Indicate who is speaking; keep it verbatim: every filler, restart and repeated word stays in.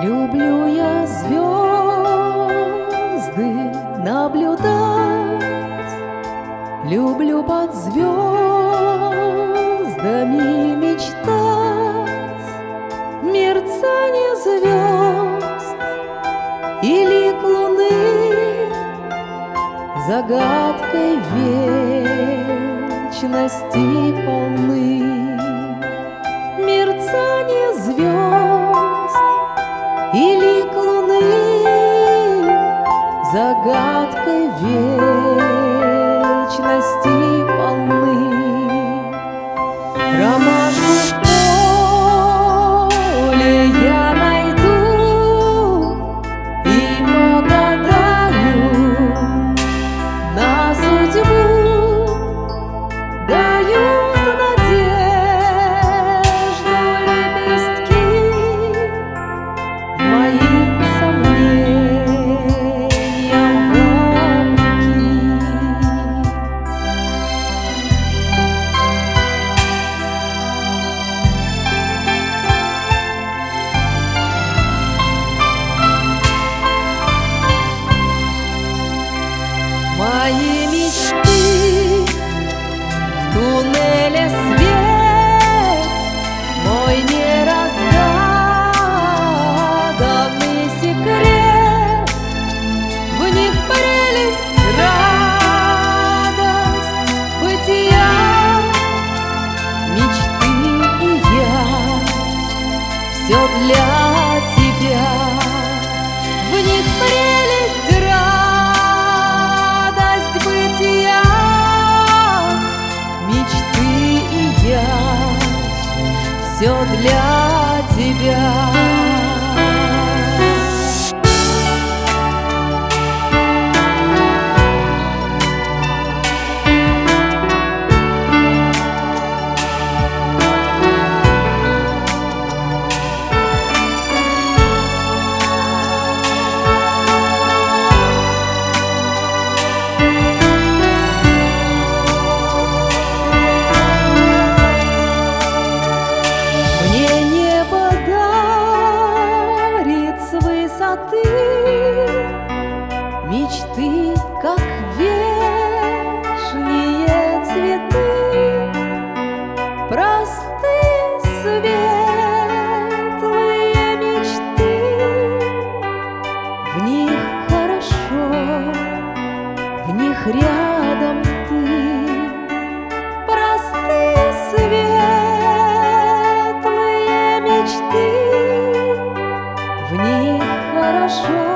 Speaker 1: Люблю я звезды наблюдать, люблю под звездами мечтать, мерцание звезд и лик луны загадкой вечности полны. Мерцание звезд и лик луны загадкой вечности полны. Ромашку в поле я найду и погадаю на судьбу. Дают надежду лепестки моим сомнениям вопреки. Мои мечты в туннеле свет, мой неразгаданный секрет, в них прелесть, радость бытия, мечты и я, все для тебя. В них прелесть, радость бытия, мечты и я, все для тебя. Мечты, как вешние цветы, простые, светлые мечты. В них хорошо, в них рядом ты. Простые, светлые мечты, в них хорошо.